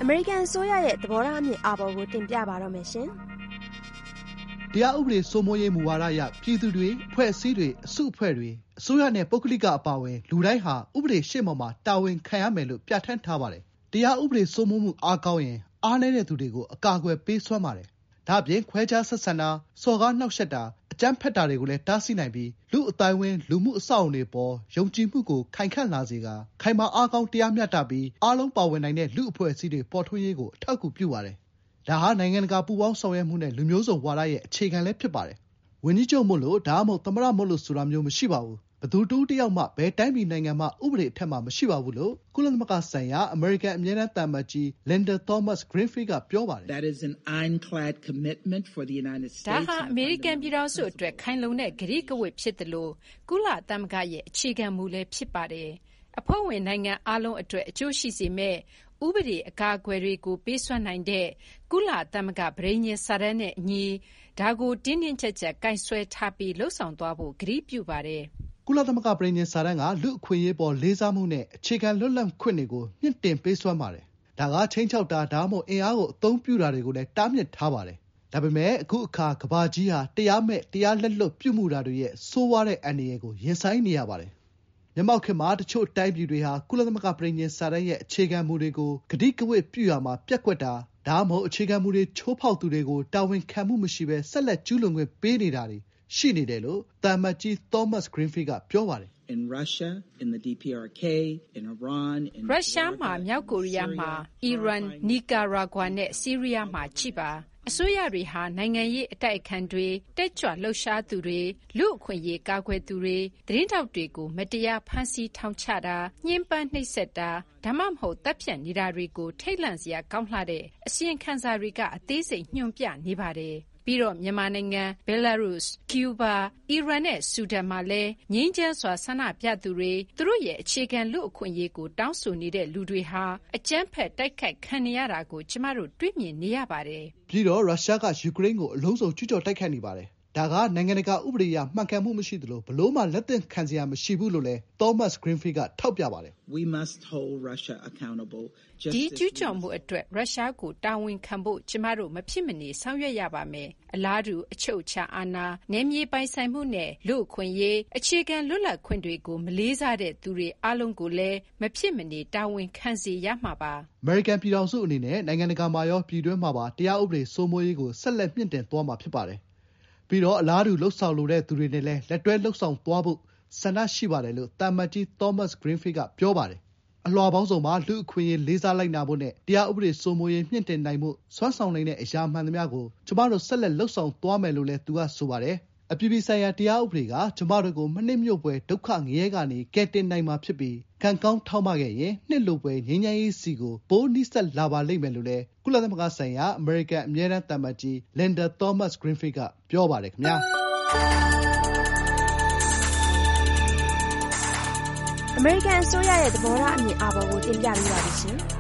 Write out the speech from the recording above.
American အစိုးရရဲ့သဘောထားအမြင်အာဘော်ကိုတင်ပြပါတော့မယ်ရှင်။တရားဥပဒေစိုးမိုးရေးမူဝါဒအရပြည်သူတွေအဖွဲ့အစည်းတွေအစုအဖွဲ့တွေအစိုးရနဲ့ပုဂ္ဂလိကအပါအဝင်လူတိုင်းဟာဥပဒေရှေ့မှောက်မှာတာဝန်ခံရမယ်လို့ပြဋ္ဌာန်းထားပါတယ်။တရားဥပဒေစိုးမိုးမှုအားကောင်းရင်အားနည်းတဲ့သူတွေကိုအကာအကွယ်ပေးစွမ်းပါတယ်။ဒါ့အပြင်ခွဲခြားဆက်ဆံတာစော်ကားနှောက်ယှက်တာအကြမ်းဖက်တာတွေကိုလည်းတားဆီးနိုင်ပြီးလူအသိုင်းအဝန်းလူမှုအဆောက်အအုံတွေပေါ်ယုံကြည်မှုကိုခိုင်ခန့်လာစေကာခိုင်မာအားကောင်းတရားမျှတပြီးအားလုံးပါဝင်နိုင်တဲ့လူအဖွဲ့အစည်းတွေပေါ်ထွန်းရေးကိုအထောက်အကူပြုပါတယ်။ဒါဟာနိုင်ငံတကာပူးပေါင်းဆောင်ရွက်မှုနဲ့လူမျိုးစုံဝါဒရဲ့အခြေခံလည်းဖြစ်ပါတယ်။ဝန်ကြီးချုပ်မို့လို့ဒါမှမဟုတ်သမ္မတမို့လို့ဆိုတာမျိုးမရှိပါဘူး။ဘယ်သူတူတယောက်မှဘယ်တိုင်းပြည်နိုင်ငံမှဥပဒေအထက်မှာမရှိပါဘူးလို့ကုလသမဂ္ဂဆိုင်ရာအမေရိကန်အမြဲတမ်းသံအမတ်ကြီး Linda Thomas-Greenfield ကပြောပါတယ်။ That is an ironclad commitment for the United States. ဒါဟာအမေရိကန်ပြည်ထောင်စုအတွက်ခိုင်လုံတဲ့ကတိကဝတ်ဖြစ်တယ်လို့ကုလသမဂ္ဂရဲ့အခြေခံမူလည်းဖြစ်ပါတယ်။အဖွဲ့ဝင်နိုင်ငံအားလုံးအတွက်အကျိုးရှိစေမယ့်ဥပဒေအကာအကွယ်တွေကိုပေးစွမ်းနိုင်တဲ့ကုလသမဂ္ဂပဋိညာဉ်စာတမ်းနဲ့အညီဒါကိုတင်းတင်းကျပ်ကျပ်ကိုင်စွဲထားပြီးလှုပ်ဆောင်သွားဖို့ကတိပြုပါတယ်။ကုလသမဂ္ဂပဋိညာဉ်စာတမ်းကလူ့အခွင့်အရေးပေါ်လေးစားမှုနဲ့အခြေခံလွတ်လပ်ခွင့်တွေကိုမြင့်တင်ပေးစွမ်းပါတယ်။ဒါကချိန်ချောက်တာဒါမှမဟုတ်အင်အားကိုအသုံးပြုတာတွေကိုလည်းတားမြစ်ထားပါတယ်။ဒါပေမဲ့အခုအခါကမ္ဘာကြီးဟာတရားမဲ့တရားလက်လွတ်ပြုမှုတာတွေရဲ့ဆိုးဝါးတဲ့အန္တရာယ်ကိုရင်ဆိုင်နေရပါတယ်။မျက်မှောက်ခေတ်မှာတချို့တိုင်းပြည်တွေဟာကုလသမဂ္ဂပဋိညာဉ်စာတမ်းရဲ့အခြေခံမူတွေကိုကတိကဝတ်ပြုရာမှာပျက်ကွက်တာဒါမှမဟုတ်အခြေခံမူတွေချိုးဖောက်သူတွေကိုတာဝန်ခံမှုမရှိဘဲဆက်လက်ကျူးလွန်ခွင့်ပေးနေတာတွေရှိနေတယ်လို့သံအမတ်ကြီး Thomas-Greenfield ကပြောပါတယ်။ In Russia, in the DPRK, in Iran, in ရုရှားမှာမြောက်ကိုရီးယားမှာအီရန်နီကာရာဂွာနဲ့ဆီးရီးယားမှာကြည့်ပါအစိုးရတွေဟာနိုင်ငံရေးအတိုက်အခံတွေတက်ကြွလှုပ်ရှားသူတွေလူ့အခွင့်အရေးကာကွယ်သူတွေသတင်းတောက်တွေကိုမတရားဖမ်းဆီးထောင်ချတာညှဉ်းပန်းနှိပ်စက်တာဒါမှမဟုတ်တပ်ဖြတ်နေတာတွေကိုထိတ်လန့်စရာကောင်းလှတဲ့အစီရင်ခံစာတွေကအသေးစိတ်ညွှန်ပြနေပါတယ်ပြီးတော့မြန်မာနိုင်ငံဘယ်လာရုစ်ကျူးဘာအီရန်နဲ့ဆူဒန်မှာလည်းငြိမ်းချမ်းစွာဆန္ဒပြသူတွေသူတို့ရဲ့အခြေခံလူ့အခွင့်အရေးကိုတောင်းဆိုနေတဲ့လူတွေဟာအကြမ်းဖက်တိုက်ခိုက်ခံနေရတာကိုကျမတို့တွေ့မြင်နေရပါတယ်ပြီးတော့ရုရှားကယူကရိန်းကိုအလုံးစုံကျူးကျော်တိုက်ခိုက်နေပါတယ်ဒါကနိုင်ငံတကာဥပဒေအရမှန်ကန်မှုမရှိသလိုဘလို့မှလက်သင့်ခံစရာမရှိဘူးလို့လည်း Thomas-Greenfield ကထောက်ပြပါတယ်။ We must hold Russia accountable. ဒီကျူးကျော်မှုအတွက်ရုရှားကိုတာဝန်ခံဖို့ကျမတို့မဖြစ်မနေဆောင်ရွက်ရပါမယ်။အလားတူအချုပ်အခြာအာဏာနယ်မြေပိုင်ဆိုင်မှုနဲ့လူ့အခွင့်အရေးအခြေခံလွတ်လပ်ခွင့်တွေကိုမလေးစားတဲ့သူတွေအားလုံးကိုလည်းမဖြစ်မနေတာဝန်ခံစေရမှာပါ။အမေရိကန်ပြည်ထောင်စုအနေနဲ့နိုင်ငံတကာမှာရောပြည်တွင်းမှာပါတရားဥပဒေစိုးမိုးရေးကိုဆက်လက်မြင့်တင်သွားမှာဖြစ်ပါတယ်။ပြီးတော့အလားတူလှုပ်ဆောင်လိုတဲ့သူတွေနဲ့လည်းလက်တွဲလှုပ်ဆောင်သွားဖို့ဆန္ဒရှိပါတယ်လို့သံအမတ်ကြီး Thomas-Greenfield ကပြောပါတယ်။အလွှာပေါင်းစုံမှာလူ့အခွင့်အရေးလေးစားလိုက်နာဖို့နဲ့တရားဥပဒေစိုးမိုးရေးမြင့်တင်နိုင်မှုစွမ်းဆောင်နိုင်တဲ့အရာမှန်သမျှကိုကျမတို့ဆက်လက်လှုပ်ဆောင်သွားမယ်လို့လည်းသူကဆိုပါတယ်။အပြည်ပြည်ဆိုင်ရာတရားဥပဒေကကျမတို့ကိုမနှစ်မြို့ပွဲဒုက္ခငရဲကနေကယ်တင်နိုင်မှာဖြစ်ပြီးကံကောင်းထောက်မခဲ့ရင်နှစ်လိုပွဲငြိမ်းချမ်းရေးစီကိုပိုးနီးစပ်လာပါလိမ့်မယ်လို့လည်းကုလသမဂ္ဂဆိုင်ရာအမေရိကန်အမြဲတမ်းသံအမတ်ကြီး Linda Thomas-Greenfield ကပြောပါတယ်ခင်ဗျာအမေရိကန်အစိုးရရဲ့သဘောထားအမြင်အာဘော်ကိုတင်ပြပေးပါလိမ့်ရှင်။